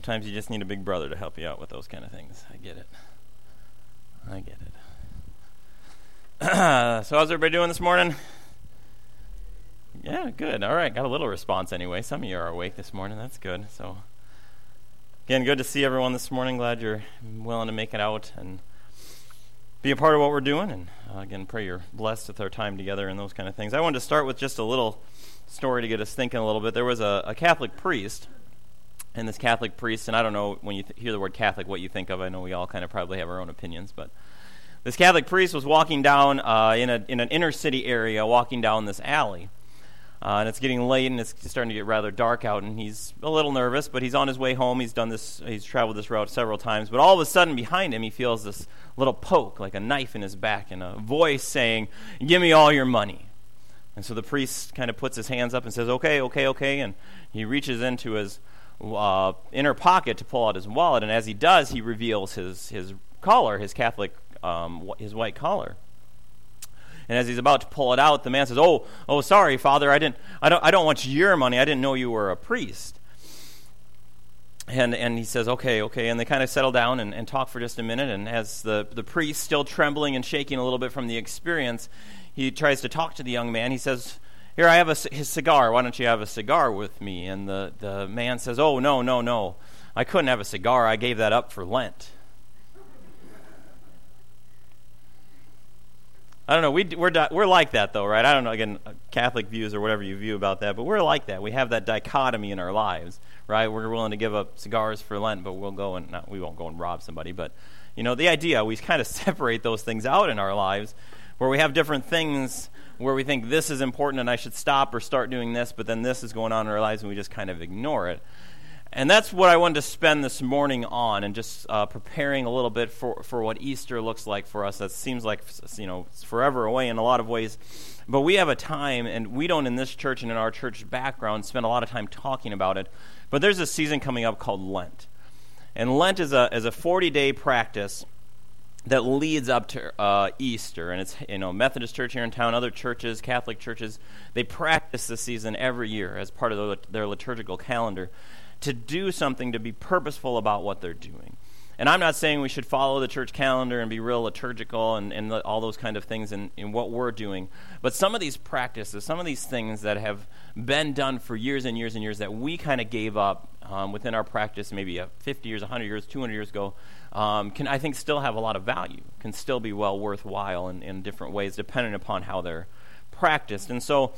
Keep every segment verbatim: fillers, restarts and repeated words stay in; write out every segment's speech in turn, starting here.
Sometimes you just need a big brother to help you out with those kind of things. I get it. I get it. So how's everybody doing this morning? Yeah, good. All right, got a little response anyway. Some of you are awake this morning. That's good. So again, good to see everyone this morning. Glad you're willing to make it out and be a part of what we're doing. And uh, again, pray you're blessed with our time together and those kind of things. I wanted to start with just a little story to get us thinking a little bit. There was a, a Catholic priest, and this Catholic priest, and I don't know when you th- hear the word Catholic what you think of. I know we all kind of probably have our own opinions, but this Catholic priest was walking down uh, in a in an inner city area, walking down this alley. Uh, and it's getting late, and it's starting to get rather dark out, and he's a little nervous, but he's on his way home. He's done this, he's traveled this route several times, but all of a sudden behind him, he feels this little poke, like a knife in his back, and a voice saying, "Give me all your money." And so the priest kind of puts his hands up and says, "Okay, okay, okay," and he reaches into his uh, inner pocket to pull out his wallet, and as he does, he reveals his his collar, his Catholic, um, his white collar. And as he's about to pull it out, the man says, "Oh, oh, sorry, Father, I didn't, I don't, I don't want your money. I didn't know you were a priest." And and he says, "Okay, okay," and they kind of settle down and, and talk for just a minute. And as the the priest, still trembling and shaking a little bit from the experience, he tries to talk to the young man. He says, "Here, I have a, his cigar. Why don't you have a cigar with me?" And the the man says, "Oh, no, no, no, I couldn't have a cigar. I gave that up for Lent." I don't know. We we're we're like that though, right? I don't know. Again, Catholic views or whatever you view about that, but we're like that. We have that dichotomy in our lives, right? We're willing to give up cigars for Lent, but we'll go and not, we won't go and rob somebody. But you know, the idea we kind of separate those things out in our lives, where we have different things where we think this is important and I should stop or start doing this, but then this is going on in our lives and we just kind of ignore it. And that's what I wanted to spend this morning on, and just uh, preparing a little bit for, for what Easter looks like for us. That seems like, you know, it's forever away in a lot of ways. But we have a time, and we don't in this church and in our church background spend a lot of time talking about it. But there's a season coming up called Lent. And Lent is a is a forty-day practice that leads up to uh, Easter. And it's, you know, Methodist Church here in town, other churches, Catholic churches, they practice this season every year as part of their, their liturgical calendar, to do something, to be purposeful about what they're doing. And I'm not saying we should follow the church calendar and be real liturgical and, and all those kind of things in, in what we're doing. But some of these practices, some of these things that have been done for years and years and years that we kind of gave up um, within our practice maybe uh, fifty years, one hundred years, two hundred years ago, um, can I think still have a lot of value, can still be well worthwhile in, in different ways depending upon how they're practiced. And so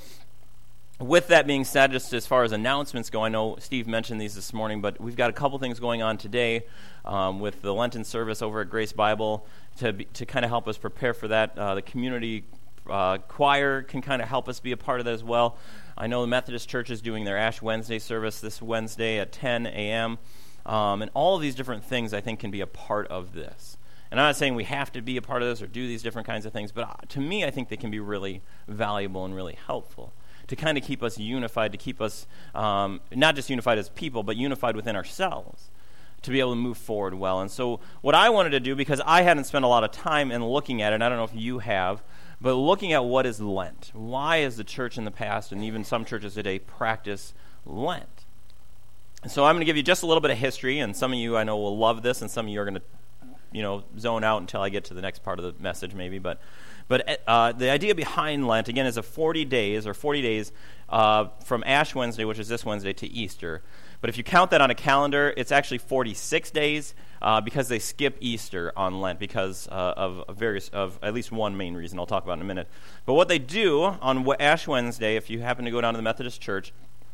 with that being said, just as far as announcements go, I know Steve mentioned these this morning, but we've got a couple things going on today um, with the Lenten service over at Grace Bible to be, to kind of help us prepare for that. Uh, the community uh, choir can kind of help us be a part of that as well. I know the Methodist Church is doing their Ash Wednesday service this Wednesday at ten a.m., um, and all of these different things I think can be a part of this. And I'm not saying we have to be a part of this or do these different kinds of things, but uh, to me I think they can be really valuable and really helpful to kind of keep us unified, to keep us um, not just unified as people, but unified within ourselves, to be able to move forward well. And so what I wanted to do, because I hadn't spent a lot of time in looking at it, and I don't know if you have, but looking at what is Lent. Why is the church in the past, and even some churches today, practice Lent? And so I'm going to give you just a little bit of history, and some of you I know will love this, and some of you are going to you know, zone out until I get to the next part of the message maybe, but But uh, the idea behind Lent, again, is a forty days, or forty days uh, from Ash Wednesday, which is this Wednesday, to Easter. But if you count that on a calendar, it's actually forty-six days uh, because they skip Easter on Lent because uh, of various, of at least one main reason I'll talk about in a minute. But what they do on Ash Wednesday, if you happen to go down to the Methodist Church,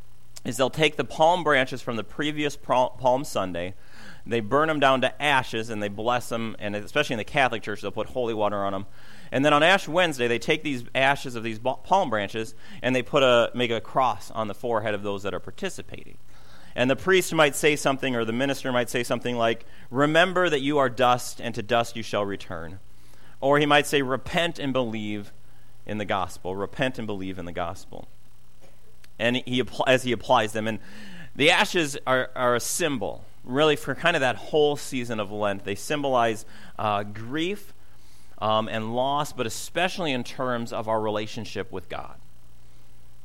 is they'll take the palm branches from the previous Palm Sunday, they burn them down to ashes, and they bless them, and especially in the Catholic Church, they'll put holy water on them. And then on Ash Wednesday, they take these ashes of these palm branches, and they put a make a cross on the forehead of those that are participating. And the priest might say something, or the minister might say something like, "Remember that you are dust, and to dust you shall return." Or he might say, "Repent and believe in the gospel." Repent and believe in the gospel. And he as he applies them. And the ashes are, are a symbol, really, for kind of that whole season of Lent. They symbolize uh, grief um, and loss, but especially in terms of our relationship with God.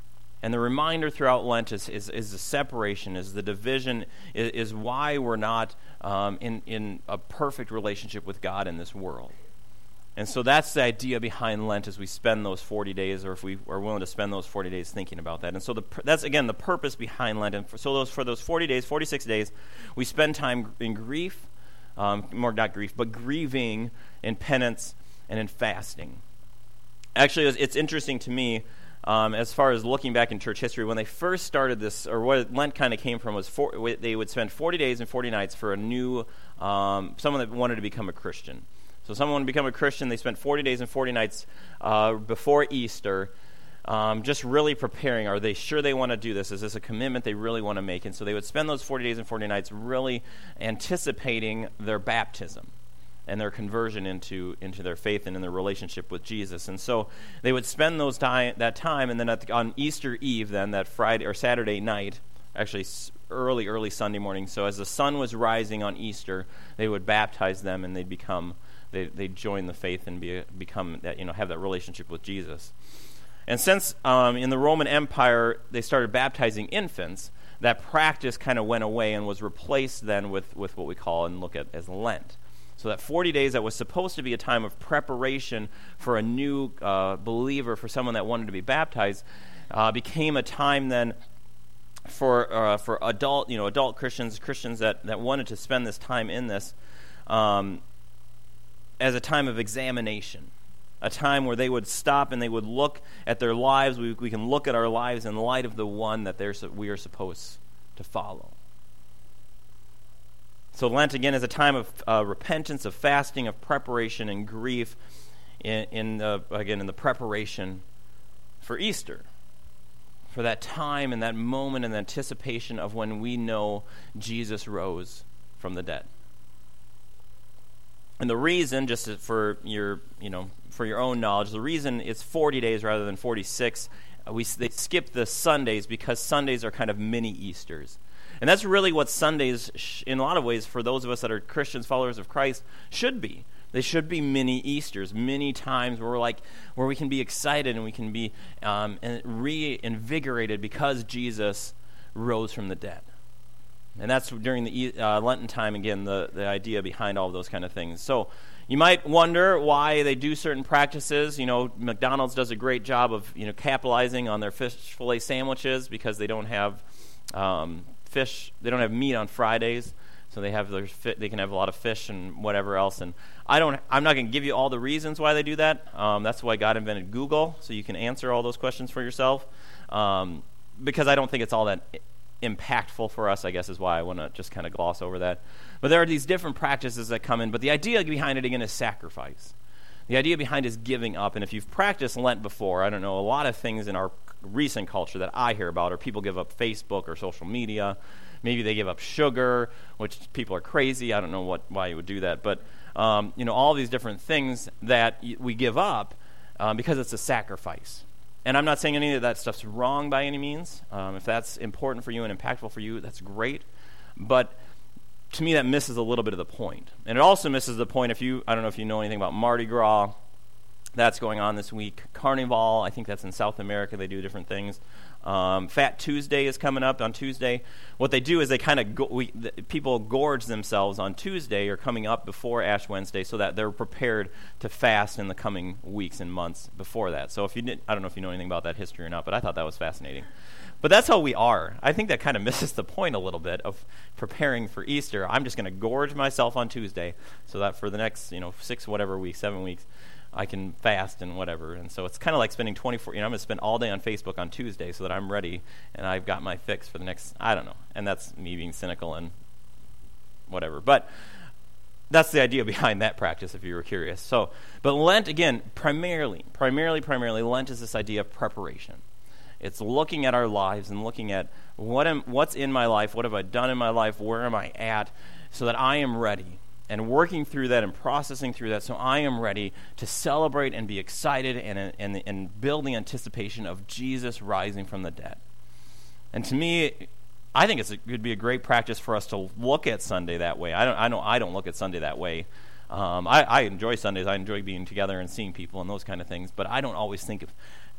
And the reminder throughout Lent is, is, is the separation, is the division, is, is why we're not um, in, in a perfect relationship with God in this world. And so that's the idea behind Lent as we spend those forty days, or if we are willing to spend those forty days thinking about that. And so the, that's, again, the purpose behind Lent. And for, so those for those forty days, forty-six days, we spend time in grief, um, more not grief, but grieving, in penance, and in fasting. Actually, it's, it's interesting to me, um, as far as looking back in church history, when they first started this, or what Lent kind of came from was for, they would spend forty days and forty nights for a new, um, someone that wanted to become a Christian. So someone to become a Christian, they spent forty days and forty nights uh, before Easter, um, just really preparing. Are they sure they want to do this? Is this a commitment they really want to make? And so they would spend those forty days and forty nights really anticipating their baptism and their conversion into, into their faith and in their relationship with Jesus. And so they would spend those time, that time, and then at the, on Easter Eve, then that Friday or Saturday night, actually early, early Sunday morning. So as the sun was rising on Easter, they would baptize them, and they'd become They they join the faith and be, become that, you know, have that relationship with Jesus. And since um, in the Roman Empire they started baptizing infants, that practice kind of went away and was replaced then with, with what we call and look at as Lent. So that forty days that was supposed to be a time of preparation for a new uh, believer, for someone that wanted to be baptized, uh, became a time then for uh, for adult you know adult Christians, Christians that, that wanted to spend this time in this. Um, as a time of examination, a time where they would stop and they would look at their lives. We, we can look at our lives in light of the one that they're, we are supposed to follow. So Lent, again, is a time of uh, repentance, of fasting, of preparation and grief, in, in the, again, in the preparation for Easter, for that time and that moment and the anticipation of when we know Jesus rose from the dead. And the reason, just for your, you know, for your own knowledge, the reason it's forty days rather than forty-six, uh, we they skip the Sundays because Sundays are kind of mini Easters, and that's really what Sundays, sh- in a lot of ways, for those of us that are Christians, followers of Christ, should be. They should be mini Easters, many times where we're like, where we can be excited and we can be um, reinvigorated because Jesus rose from the dead. And that's during the uh, Lenten time, again, the, the idea behind all of those kind of things. So you might wonder why they do certain practices. You know, McDonald's does a great job of, you know, capitalizing on their fish fillet sandwiches because they don't have um, fish, they don't have meat on Fridays. So they have their fi- they can have a lot of fish and whatever else. And I don't, I'm not going to give you all the reasons why they do that. Um, that's why God invented Google, so you can answer all those questions for yourself. Um, because I don't think it's all that impactful for us, I guess, is why I want to just kind of gloss over that. But there are these different practices that come in, but the idea behind it, again, is sacrifice. The idea behind it is giving up. And if you've practiced Lent before, I don't know, a lot of things in our recent culture that I hear about are people give up Facebook or social media. Maybe they give up sugar, which people are crazy. I don't know what why you would do that. But, um, you know, all these different things that we give up um, because it's a sacrifice. And I'm not saying any of that stuff's wrong by any means. Um, if that's important for you and impactful for you, that's great. But to me, that misses a little bit of the point. And it also misses the point if you, I don't know if you know anything about Mardi Gras. That's going on this week. Carnival, I think that's in South America. They do different things. Um, Fat Tuesday is coming up on Tuesday. What they do is they kind of, go, we, the, people gorge themselves on Tuesday or coming up before Ash Wednesday so that they're prepared to fast in the coming weeks and months before that. So if you didn't, I don't know if you know anything about that history or not, but I thought that was fascinating. But that's how we are. I think that kind of misses the point a little bit of preparing for Easter. I'm just going to gorge myself on Tuesday so that for the next, you know, six whatever weeks, seven weeks, I can fast and whatever. And so it's kind of like spending twenty-four, you know, I'm going to spend all day on Facebook on Tuesday so that I'm ready and I've got my fix for the next, I don't know. And that's me being cynical and whatever. But that's the idea behind that practice if you were curious. So, but Lent, again, primarily, primarily, primarily, Lent is this idea of preparation. It's looking at our lives and looking at what am, what's in my life, what have I done in my life, where am I at, so that I am ready. And working through that and processing through that so I am ready to celebrate and be excited and, and, and build the anticipation of Jesus rising from the dead. And to me, I think it's a, it would be a great practice for us to look at Sunday that way. I don't, I don't, I don't look at Sunday that way. Um, I, I enjoy Sundays. I enjoy being together and seeing people and those kind of things. But I don't always think of,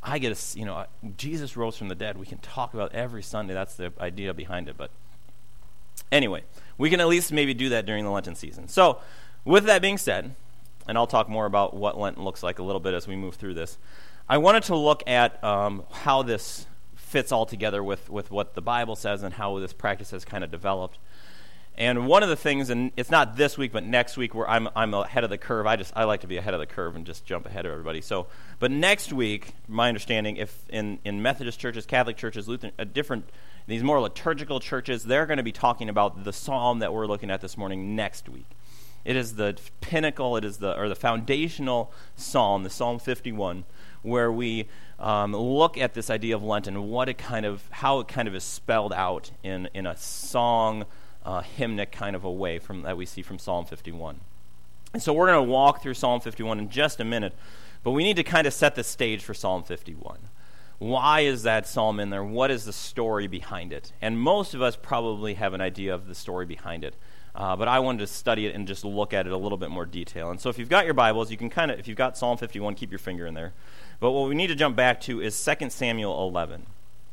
I get a, you know, Jesus rose from the dead. We can talk about every Sunday. That's the idea behind it. But anyway, we can at least maybe do that during the Lenten season. So with that being said, and I'll talk more about what Lent looks like a little bit as we move through this, I wanted to look at um, how this fits all together with, with what the Bible says and how this practice has kind of developed. And one of the things, and it's not this week, but next week, where I'm I'm ahead of the curve. I just I like to be ahead of the curve and just jump ahead of everybody. So, but next week, my understanding, if in, in Methodist churches, Catholic churches, Lutheran, uh, different these more liturgical churches, they're going to be talking about the psalm that we're looking at this morning next week. It is the pinnacle. It is the or the foundational psalm, the Psalm fifty-one, where we um, look at this idea of Lent and what it kind of how it kind of is spelled out in in a song. Uh, hymnic kind of a way from that we see from Psalm fifty-one. And so we're going to walk through Psalm fifty-one in just a minute, but we need to kind of set the stage for Psalm fifty-one. Why is that psalm in there? What is the story behind it? And most of us probably have an idea of the story behind it, uh, but I wanted to study it and just look at it a little bit more detail. And so if you've got your Bibles, you can kind of, if you've got Psalm fifty-one, keep your finger in there. But what we need to jump back to is Second Samuel eleven.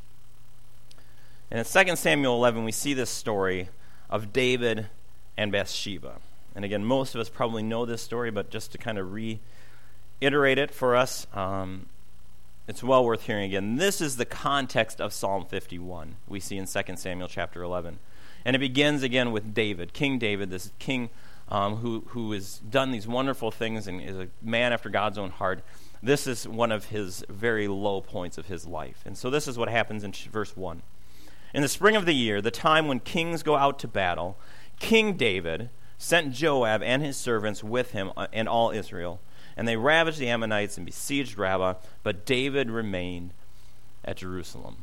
And in Second Samuel eleven, we see this story of David and Bathsheba. And again, most of us probably know this story, but just to kind of reiterate it for us, um, it's well worth hearing again. This is the context of Psalm fifty-one we see in Second Samuel chapter eleven. And it begins again with David, King David, this king um, who, who has done these wonderful things and is a man after God's own heart. This is one of his very low points of his life. And so this is what happens in verse one. In the spring of the year, the time when kings go out to battle, King David sent Joab and his servants with him and all Israel, and they ravaged the Ammonites and besieged Rabbah, but David remained at Jerusalem.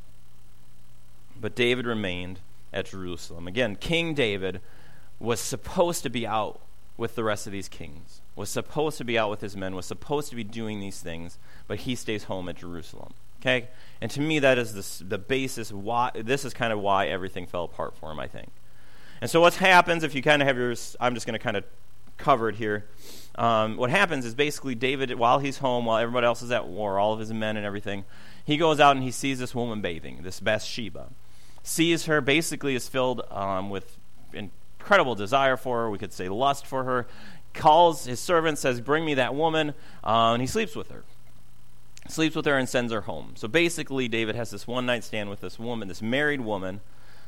But David remained at Jerusalem. Again, King David was supposed to be out with the rest of these kings, was supposed to be out with his men, was supposed to be doing these things, but he stays home at Jerusalem. Okay? And to me, that is the, the basis why, this is kind of why everything fell apart for him, I think. And so what happens, if you kind of have your, I'm just going to kind of cover it here. Um, what happens is basically David, while he's home, while everybody else is at war, all of his men and everything, he goes out and he sees this woman bathing, this Bathsheba. Sees her, basically is filled um, with incredible desire for her, we could say lust for her, calls his servant, says, bring me that woman, uh, and he sleeps with her. Sleeps with her and sends her home. So basically, David has this one-night stand with this woman, this married woman,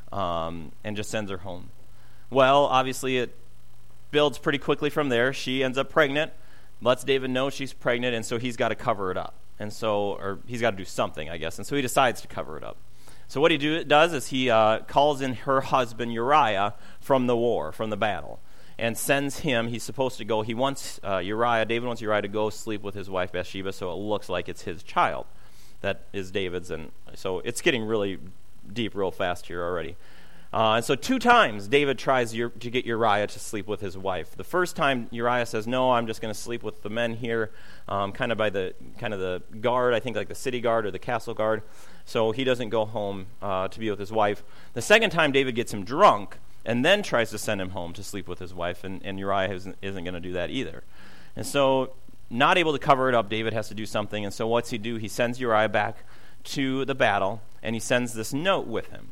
um, and just sends her home. Well, obviously, it builds pretty quickly from there. She ends up pregnant, lets David know she's pregnant, and so he's got to cover it up. And so, or he's got to do something, I guess. And so he decides to cover it up. So what he do, does is he uh, calls in her husband Uriah from the war, from the battle, and sends him. He's supposed to go. He wants uh, Uriah, David wants Uriah to go sleep with his wife Bathsheba, so it looks like it's his child that is David's. And so it's getting really deep real fast here already. Uh, and so two times David tries to get Uriah to sleep with his wife. The first time Uriah says, no, I'm just going to sleep with the men here, um, kind of by the kind of the guard, I think like the city guard or the castle guard. So he doesn't go home uh, to be with his wife. The second time David gets him drunk and then tries to send him home to sleep with his wife, and, and Uriah isn't, isn't going to do that either. And so, not able to cover it up, David has to do something, and so what's he do? He sends Uriah back to the battle, and he sends this note with him.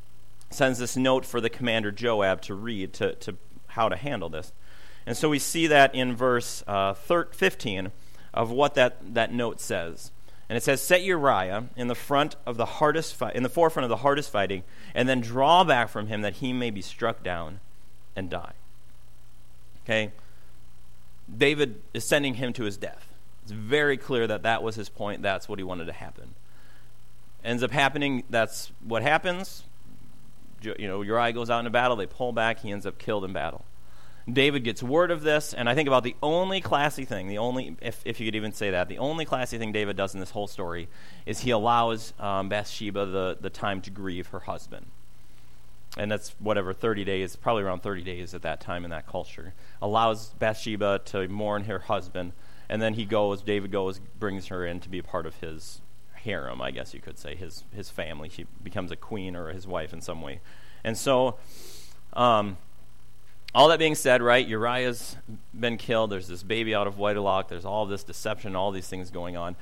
Sends this note for the commander Joab to read, to, to how to handle this. And so we see that in verse uh, fifteen of what that, that note says. And it says, set Uriah in the front of the hardest fight, in the forefront of the hardest fighting, and then draw back from him that he may be struck down and die. Okay? David is sending him to his death. It's very clear that that was his point. That's what he wanted to happen. Ends up happening. That's what happens. You know, Uriah goes out into battle. They pull back. He ends up killed in battle. David gets word of this, and I think about the only classy thing, the only, if, if you could even say that, the only classy thing David does in this whole story is he allows um, Bathsheba the, the time to grieve her husband. And that's whatever, thirty days, probably around thirty days at that time in that culture. Allows Bathsheba to mourn her husband, and then he goes, David goes, brings her in to be a part of his harem, I guess you could say, his his family. She becomes a queen or his wife in some way. And so, um... all that being said, right, Uriah's been killed. There's this baby out of wedlock. There's all this deception, all these things going on.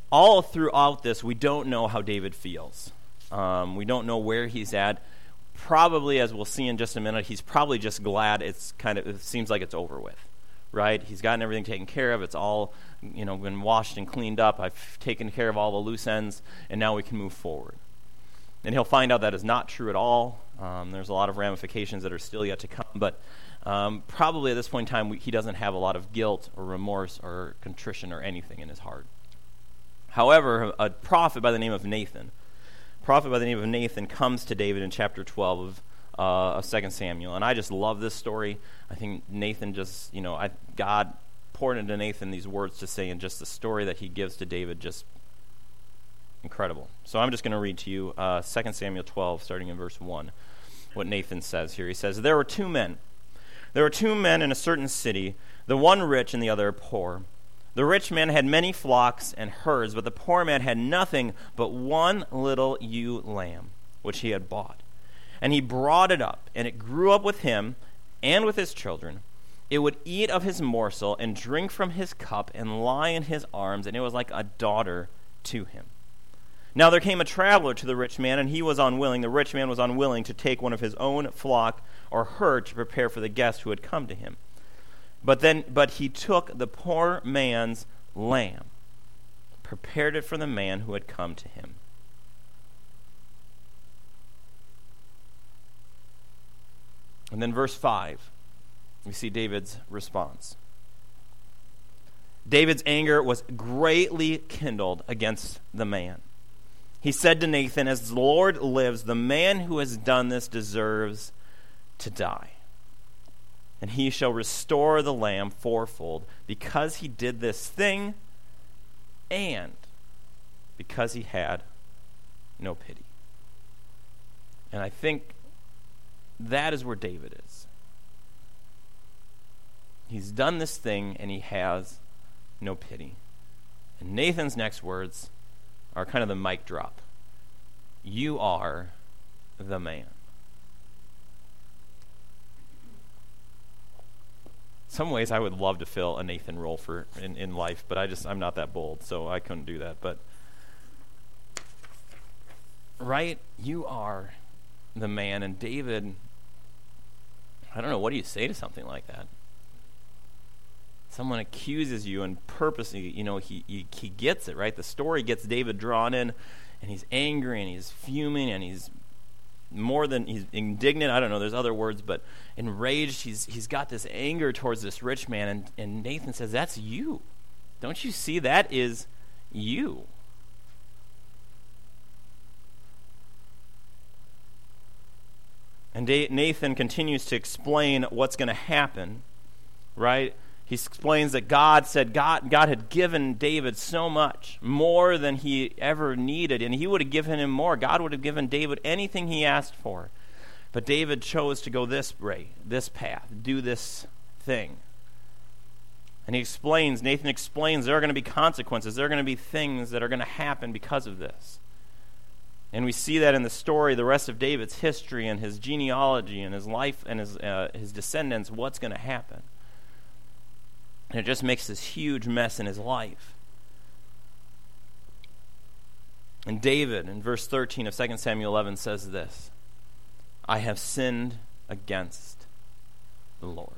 all throughout this, we don't know how David feels. Um, we don't know where he's at. Probably, as we'll see in just a minute, he's probably just glad it's kind of, it seems like it's over with, right? He's gotten everything taken care of. It's all, you know, been washed and cleaned up. I've taken care of all the loose ends, and now we can move forward. And he'll find out that is not true at all. Um, there's a lot of ramifications that are still yet to come, but um, probably at this point in time, we, he doesn't have a lot of guilt or remorse or contrition or anything in his heart. However, a prophet by the name of Nathan, a prophet by the name of Nathan comes to David in chapter twelve of, uh, of Second Samuel, and I just love this story. I think Nathan just, you know, I, God poured into Nathan these words to say, and just the story that he gives to David, just incredible. So I'm just going to read to you uh, Second Samuel twelve, starting in verse one, what Nathan says here. He says, "There were two men. There were two men in a certain city, the one rich and the other poor. The rich man had many flocks and herds, but the poor man had nothing but one little ewe lamb, which he had bought. And he brought it up, and it grew up with him and with his children. It would eat of his morsel and drink from his cup and lie in his arms, and it was like a daughter to him. Now there came a traveler to the rich man, and he was unwilling. The rich man was unwilling to take one of his own flock or herd to prepare for the guest who had come to him. But then, but he took the poor man's lamb, prepared it for the man who had come to him." And then verse five, we see David's response. David's anger was greatly kindled against the man. He said to Nathan, "As the Lord lives, the man who has done this deserves to die. And he shall restore the lamb fourfold, because he did this thing, and because he had no pity." And I think that is where David is. He's done this thing, and he has no pity. And Nathan's next words are kind of the mic drop. "You are the man." Some ways I would love to fill a Nathan role for in, in life, but I just I'm not that bold, so I couldn't do that. But right, you are the man. And David, I don't know, what do you say to something like that? Someone accuses you and purposely, you know, he, he he gets it, right? The story gets David drawn in, and he's angry and he's fuming and he's more than, he's indignant, I don't know, there's other words, but enraged. He's he's got this anger towards this rich man, and, and Nathan says, "That's you. Don't you see that is you?" And Nathan continues to explain what's going to happen, right? He explains that God said God, God had given David so much, more than he ever needed, and he would have given him more. God would have given David anything he asked for. But David chose to go this way, this path, do this thing. And he explains, Nathan explains, there are going to be consequences. There are going to be things that are going to happen because of this. And we see that in the story, the rest of David's history and his genealogy and his life and his uh, his descendants, what's going to happen. And it just makes this huge mess in his life. And David, in verse thirteen of Second Samuel eleven, says this: "I have sinned against the Lord."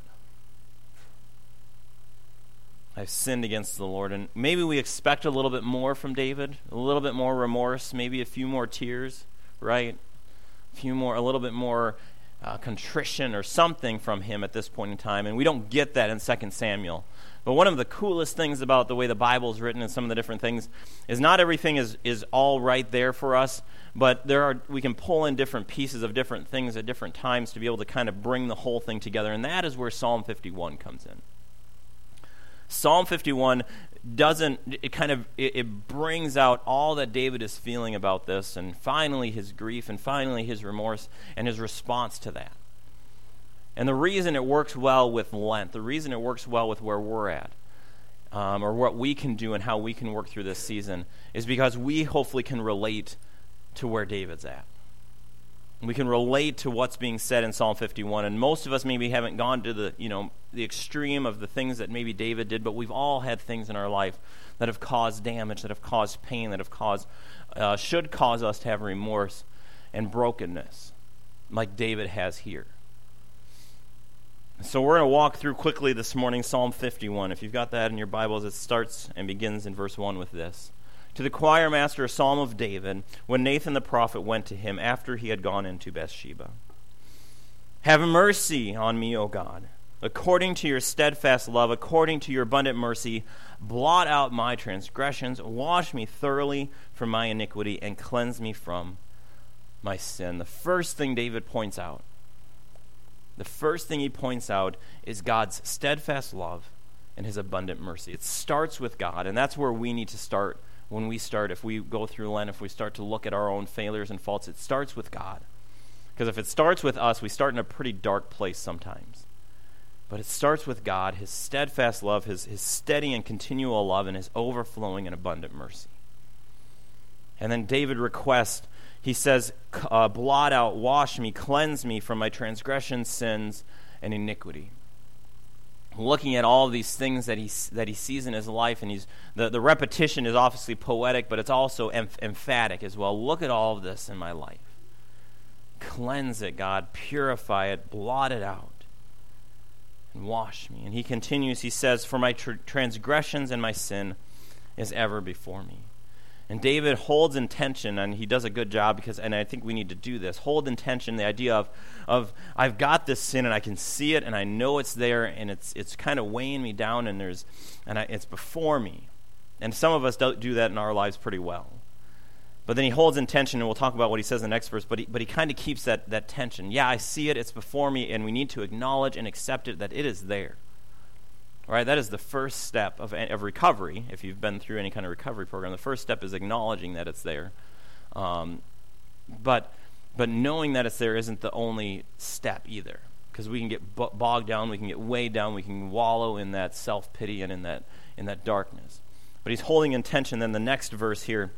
I've sinned against the Lord. And maybe we expect a little bit more from David, a little bit more remorse, maybe a few more tears, right? A few more, a little bit more uh, contrition or something from him at this point in time. And we don't get that in Second Samuel. But one of the coolest things about the way the Bible is written and some of the different things is not everything is, is all right there for us, but there are we can pull in different pieces of different things at different times to be able to kind of bring the whole thing together. And that is where Psalm fifty-one comes in. Psalm fifty-one doesn't, it kind of, it, it brings out all that David is feeling about this, and finally his grief, and finally his remorse, and his response to that. And the reason it works well with Lent, the reason it works well with where we're at, um, or what we can do and how we can work through this season, is because we hopefully can relate to where David's at. We can relate to what's being said in Psalm fifty-one, and most of us maybe haven't gone to the, you know, the extreme of the things that maybe David did, but we've all had things in our life that have caused damage, that have caused pain, that have caused, uh, should cause us to have remorse and brokenness, like David has here. So we're going to walk through quickly this morning Psalm fifty-one. If you've got that in your Bibles, it starts and begins in verse one with this. To the choir master, a psalm of David, when Nathan the prophet went to him after he had gone into Bathsheba. Have mercy on me, O God, according to your steadfast love, according to your abundant mercy, blot out my transgressions, wash me thoroughly from my iniquity, and cleanse me from my sin. The first thing David points out, the first thing he points out is God's steadfast love and his abundant mercy. It starts with God, and that's where we need to start. When we start, if we go through Lent, if we start to look at our own failures and faults, it starts with God. Because if it starts with us, we start in a pretty dark place sometimes. But it starts with God, his steadfast love, his, his steady and continual love, and his overflowing and abundant mercy. And then David requests, he says, uh, blot out, wash me, cleanse me from my transgressions, sins, and iniquity. Looking at all of these things that he that he sees in his life, and he's the, the repetition is obviously poetic, but it's also emph- emphatic as well. Look at all of this in my life. Cleanse it, God. Purify it. Blot it out. And wash me. And he continues, he says, for my tr- transgressions and my sin is ever before me. And David holds in tension, and he does a good job, because, and I think we need to do this, hold in tension the idea of, of I've got this sin, and I can see it, and I know it's there, and it's it's kind of weighing me down, and there's and I, it's before me. And some of us don't do that in our lives pretty well. But then he holds in tension, and we'll talk about what he says in the next verse, but he, but he kind of keeps that, that tension. Yeah, I see it, it's before me, and we need to acknowledge and accept it, that it is there. Right, that is the first step of, of recovery. If you've been through any kind of recovery program, the first step is acknowledging that it's there. Um, but but knowing that it's there isn't the only step either, because we can get bogged down, we can get weighed down, we can wallow in that self-pity and in that in that darkness. But he's holding in tension. Then the next verse here,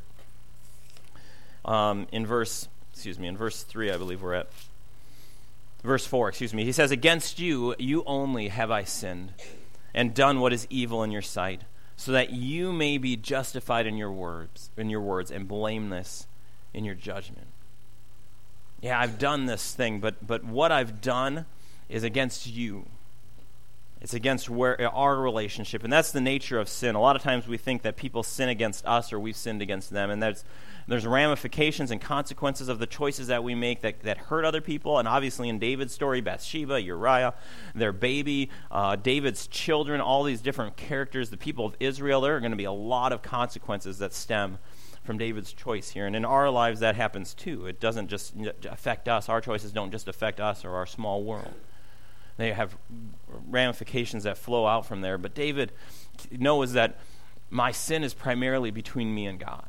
um, in verse excuse me, in verse three, I believe we're at. Verse four, excuse me. He says, "Against you, you only have I sinned, and done what is evil in your sight, so that you may be justified in your words, in your words, and blameless in your judgment." Yeah, I've done this thing, but but what I've done is against you. It's against where our relationship, and that's the nature of sin. A lot of times we think that people sin against us, or we've sinned against them, and there's there's ramifications and consequences of the choices that we make that, that hurt other people. And obviously in David's story, Bathsheba, Uriah, their baby, uh, David's children, all these different characters, the people of Israel, there are going to be a lot of consequences that stem from David's choice here. And in our lives, that happens too. It doesn't just affect us. Our choices don't just affect us or our small world. They have ramifications that flow out from there. But David knows that my sin is primarily between me and God.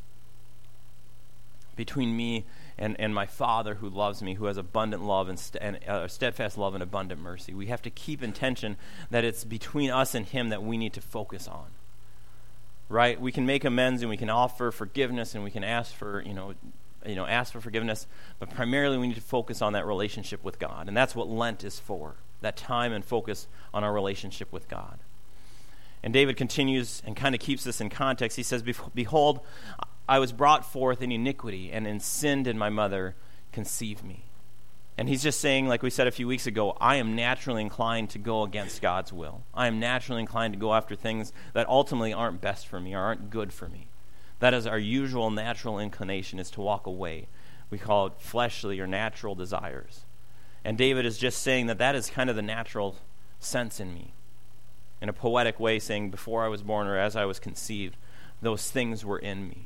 Between me and, and my Father who loves me, who has abundant love and, st- and uh, steadfast love and abundant mercy. We have to keep in tension that it's between us and him that we need to focus on. Right? We can make amends and we can offer forgiveness and we can ask for, you know, you know, ask for forgiveness, but primarily we need to focus on that relationship with God. And that's what Lent is for, that time and focus on our relationship with God. And David continues and kind of keeps this in context. He says, "Behold, I was brought forth in iniquity, and in sin did my mother conceive me." And he's just saying, like we said a few weeks ago, I am naturally inclined to go against God's will. I am naturally inclined to go after things that ultimately aren't best for me or aren't good for me. That is our usual natural inclination, is to walk away. We call it fleshly or natural desires. And David is just saying that that is kind of the natural sense in me. In a poetic way, saying, before I was born or as I was conceived, those things were in me.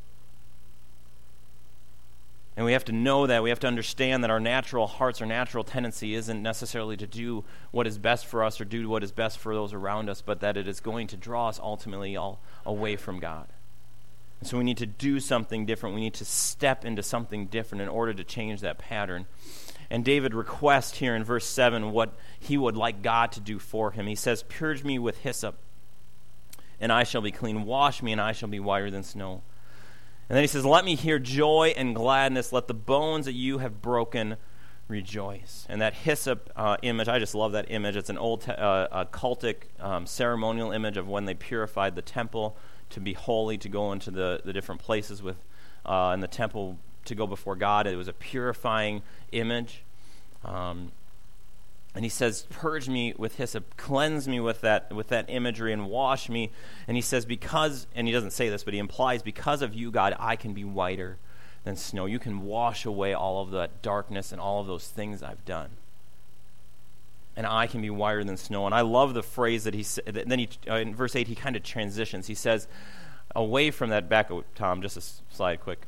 And we have to know that. We have to understand that our natural hearts, our natural tendency isn't necessarily to do what is best for us or do what is best for those around us, but that it is going to draw us ultimately all away from God. And so we need to do something different. We need to step into something different in order to change that pattern. And David requests here in verse seven what he would like God to do for him. He says, "Purge me with hyssop, and I shall be clean. Wash me, and I shall be whiter than snow." And then he says, let me hear joy and gladness. Let the bones that you have broken rejoice. And that hyssop uh, image, I just love that image. It's an old te- uh, a cultic um, ceremonial image of when they purified the temple to be holy, to go into the, the different places with uh, in the temple to go before God. It was a purifying image. Um, and he says, purge me with hyssop, cleanse me with that with that imagery, and wash me. And he says, because, and he doesn't say this, but he implies, because of you, God, I can be whiter than snow. You can wash away all of that darkness and all of those things I've done. And I can be whiter than snow. And I love the phrase that he said. Then he, uh, in verse eight, he kind of transitions. He says, away from that, back, oh, Tom, just a slide quick.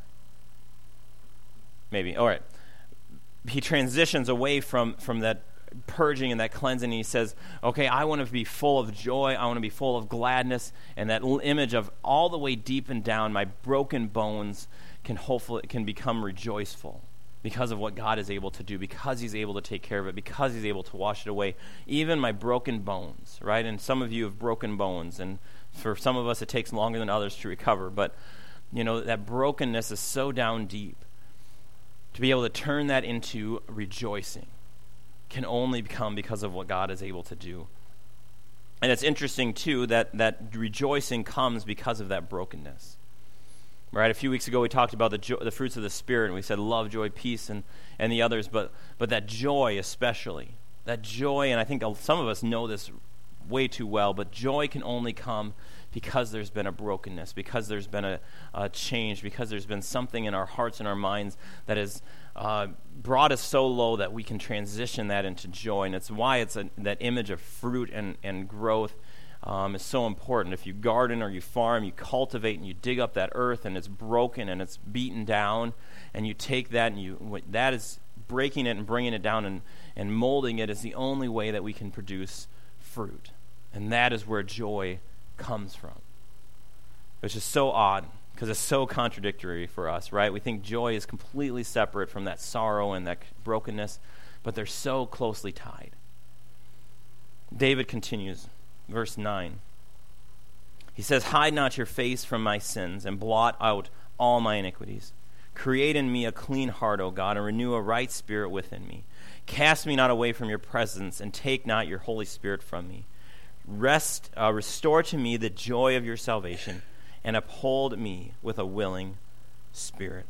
Maybe, all right. He transitions away from, from that purging and that cleansing, and he says, okay, I want to be full of joy, I want to be full of gladness, and that l- image of all the way deep and down, my broken bones can hopefully can become rejoiceful because of what God is able to do, because he's able to take care of it, because he's able to wash it away. Even my broken bones, right? And some of you have broken bones, and for some of us it takes longer than others to recover, but you know, that brokenness is so down deep. To be able to turn that into rejoicing can only come because of what God is able to do. And it's interesting, too, that, that rejoicing comes because of that brokenness. Right? A few weeks ago, we talked about the jo- the fruits of the Spirit, and we said love, joy, peace, and, and the others, but but that joy especially. That joy, and I think some of us know this way too well, but joy can only come because there's been a brokenness, because there's been a, a change, because there's been something in our hearts and our minds that has uh, brought us so low that we can transition that into joy. And it's why it's a, that image of fruit and, and growth um, is so important. If you garden or you farm, you cultivate and you dig up that earth and it's broken and it's beaten down, and you take that and you that is breaking it and bringing it down and, and molding it is the only way that we can produce fruit. And that is where joy comes from, which is so odd because it's so contradictory for us, right? We think joy is completely separate from that sorrow and that brokenness, but they're so closely tied. David continues, verse nine. He says, hide not your face from my sins and blot out all my iniquities. Create in me a clean heart, O God, and renew a right spirit within me. Cast me not away from your presence, and take not your Holy Spirit from me. Rest, uh, restore to me the joy of your salvation, and uphold me with a willing spirit.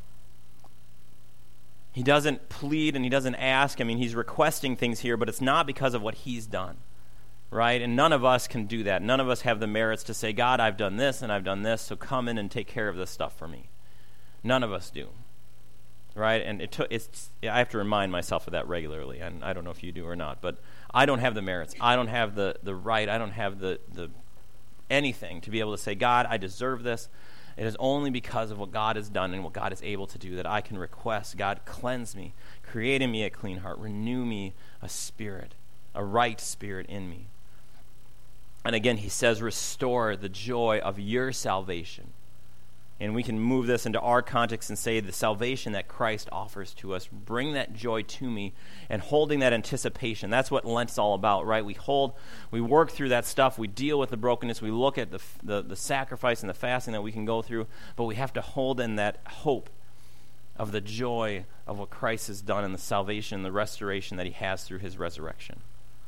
He doesn't plead and he doesn't ask. I mean, he's requesting things here, but it's not because of what he's done, right? And none of us can do that. None of us have the merits to say, God, I've done this and I've done this, so come in and take care of this stuff for me. None of us do, right? And it took. It's. I have to remind myself of that regularly, and I don't know if you do or not, but I don't have the merits. I don't have the, the right. I don't have the, the anything to be able to say, God, I deserve this. It is only because of what God has done and what God is able to do that I can request, God, cleanse me, create in me a clean heart, renew me a spirit, a right spirit in me. And again, he says, restore the joy of your salvation. And we can move this into our context and say the salvation that Christ offers to us. Bring that joy to me and holding that anticipation. That's what Lent's all about, right? We hold, we work through that stuff. We deal with the brokenness. We look at the, the, the sacrifice and the fasting that we can go through. But we have to hold in that hope of the joy of what Christ has done and the salvation and the restoration that he has through his resurrection.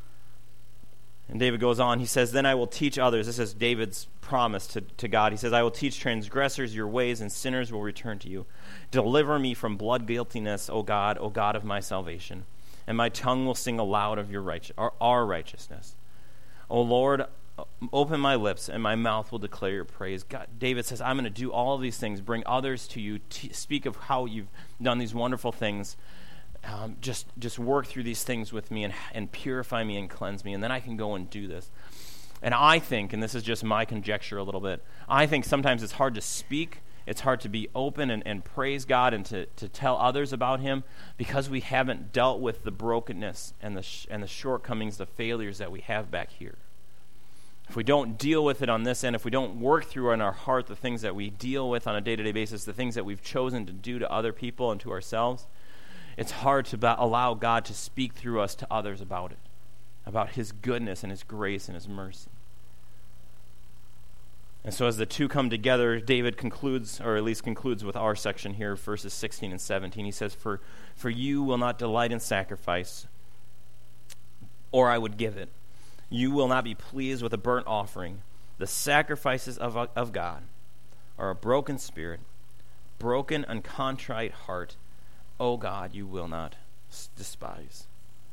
And David goes on, he says, then I will teach others. This is David's promise to, to God. He says, I will teach transgressors your ways, and sinners will return to you. Deliver me from blood guiltiness, O God, O God of my salvation. And my tongue will sing aloud of your right, our, our righteousness. O Lord, open my lips, and my mouth will declare your praise. God, David says, I'm going to do all of these things, bring others to you, t- speak of how you've done these wonderful things. Um, just just work through these things with me and, and purify me and cleanse me, and then I can go and do this. And I think, and this is just my conjecture a little bit, I think sometimes it's hard to speak, it's hard to be open and, and praise God and to, to tell others about him because we haven't dealt with the brokenness and the sh- and the shortcomings, the failures that we have back here. If we don't deal with it on this end, if we don't work through in our heart the things that we deal with on a day-to-day basis, the things that we've chosen to do to other people and to ourselves, it's hard to ba- allow God to speak through us to others about it, about his goodness and his grace and his mercy. And so as the two come together, David concludes, or at least concludes with our section here, verses sixteen and seventeen. He says, For, for you will not delight in sacrifice, or I would give it. You will not be pleased with a burnt offering. The sacrifices of, of God are a broken spirit, broken and contrite heart. O God, you will not despise.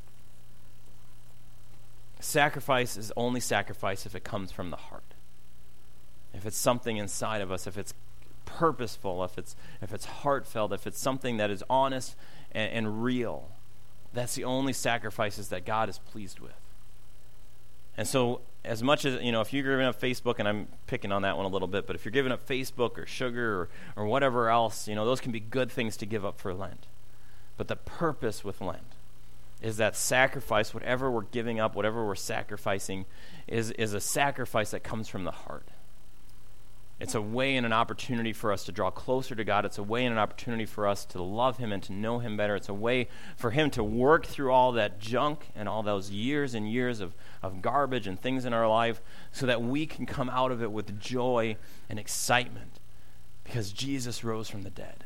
Sacrifice is only sacrifice if it comes from the heart. If it's something inside of us, if it's purposeful, if it's if it's heartfelt, if it's something that is honest and, and real, that's the only sacrifices that God is pleased with. And so, as much as, you know, if you're giving up Facebook, and I'm picking on that one a little bit, but if you're giving up Facebook or sugar or, or whatever else, you know, those can be good things to give up for Lent. But the purpose with Lent is that sacrifice, whatever we're giving up, whatever we're sacrificing, is, is a sacrifice that comes from the heart. It's a way and an opportunity for us to draw closer to God. It's a way and an opportunity for us to love him and to know him better. It's a way for him to work through all that junk and all those years and years of, of garbage and things in our life so that we can come out of it with joy and excitement because Jesus rose from the dead.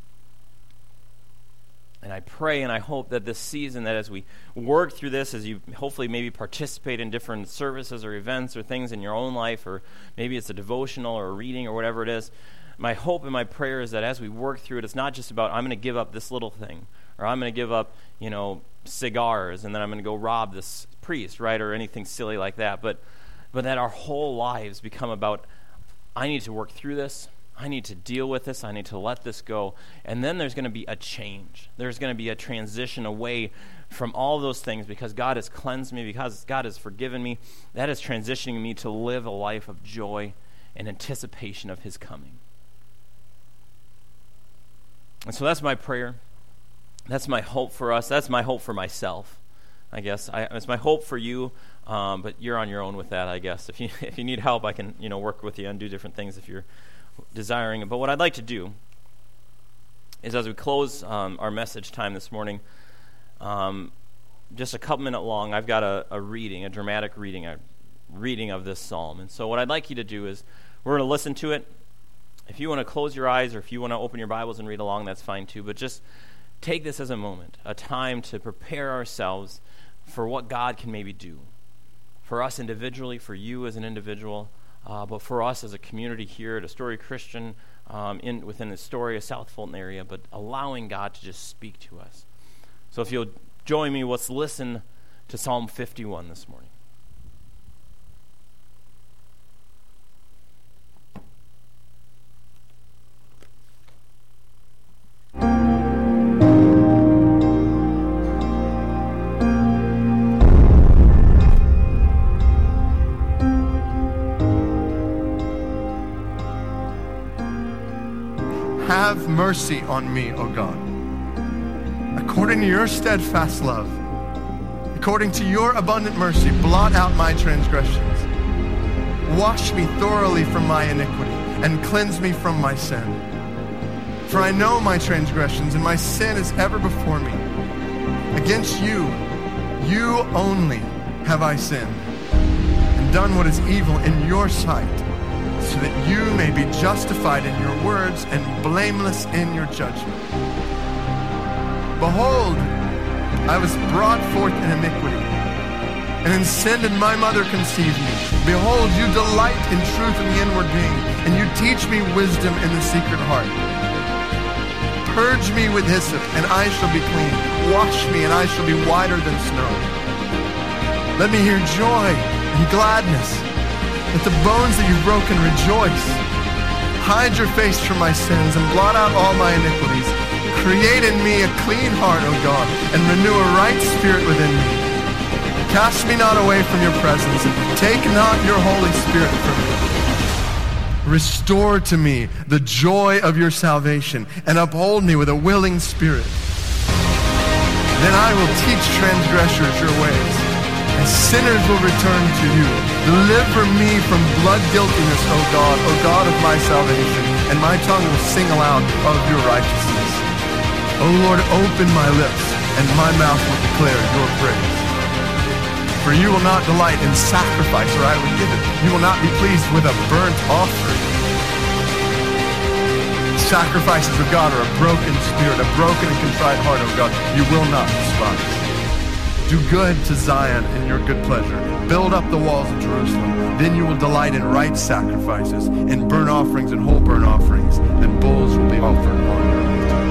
And I pray and I hope that this season, that as we work through this, as you hopefully maybe participate in different services or events or things in your own life, or maybe it's a devotional or a reading or whatever it is, my hope and my prayer is that as we work through it, it's not just about I'm going to give up this little thing, or I'm going to give up, you know, cigars, and then I'm going to go rob this priest, right, or anything silly like that, but but that our whole lives become about I need to work through this. I need to deal with this. I need to let this go. And then there's going to be a change. There's going to be a transition away from all those things because God has cleansed me, because God has forgiven me. That is transitioning me to live a life of joy and anticipation of his coming. And so that's my prayer. That's my hope for us. That's my hope for myself, I guess. I, it's my hope for you, um, but you're on your own with that, I guess. If you if you need help, I can, you know, work with you and do different things if you're desiring it. But what I'd like to do is, as we close um, our message time this morning, um, just a couple minute long, I've got a, a reading, a dramatic reading, a reading of this psalm. And so what I'd like you to do is we're going to listen to it. If you want to close your eyes or if you want to open your Bibles and read along, that's fine too. But just take this as a moment, a time to prepare ourselves for what God can maybe do. For us individually, for you as an individual, Uh, but for us as a community here at Astoria Christian, um, in within the Astoria, South Fulton area, but allowing God to just speak to us. So if you'll join me, let's listen to Psalm fifty-one this morning. Have mercy on me, O God, according to your steadfast love. According to your abundant mercy, blot out my transgressions. Wash me thoroughly from my iniquity and cleanse me from my sin. For I know my transgressions, and my sin is ever before me. Against you, you only have I sinned, and done what is evil in your sight, so that you may be justified in your words and blameless in your judgment. Behold, I was brought forth in iniquity, and in sin did my mother conceive me. Behold, you delight in truth in the inward being, and you teach me wisdom in the secret heart. Purge me with hyssop, and I shall be clean. Wash me, and I shall be whiter than snow. Let me hear joy and gladness. Let the bones that you've broken rejoice. Hide your face from my sins and blot out all my iniquities. Create in me a clean heart, O God, and renew a right spirit within me. Cast me not away from your presence, and take not your Holy Spirit from me. Restore to me the joy of your salvation, and uphold me with a willing spirit. Then I will teach transgressors your ways, and sinners will return to you. Deliver me from blood guiltiness, O God, O God of my salvation, and my tongue will sing aloud of your righteousness. O Lord, open my lips, and my mouth will declare your praise. For you will not delight in sacrifice, or I would give it. You will not be pleased with a burnt offering. Sacrifices of God are a broken spirit, a broken and contrite heart, O God, you will not despise. Do good to Zion in your good pleasure. Build up the walls of Jerusalem. Then you will delight in right sacrifices, in burnt offerings and whole burnt offerings. Then bulls will be offered on your altar.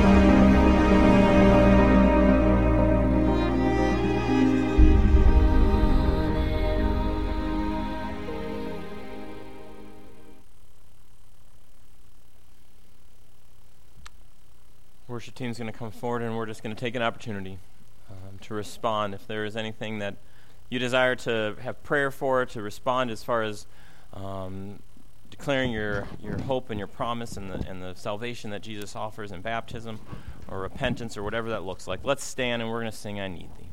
Worship team's going to come forward, and we're just going to take an opportunity um, to respond. If there is anything that you desire to have prayer for, to respond as far as um, declaring your, your hope and your promise and the, and the salvation that Jesus offers in baptism or repentance or whatever that looks like, let's stand and we're going to sing I Need Thee.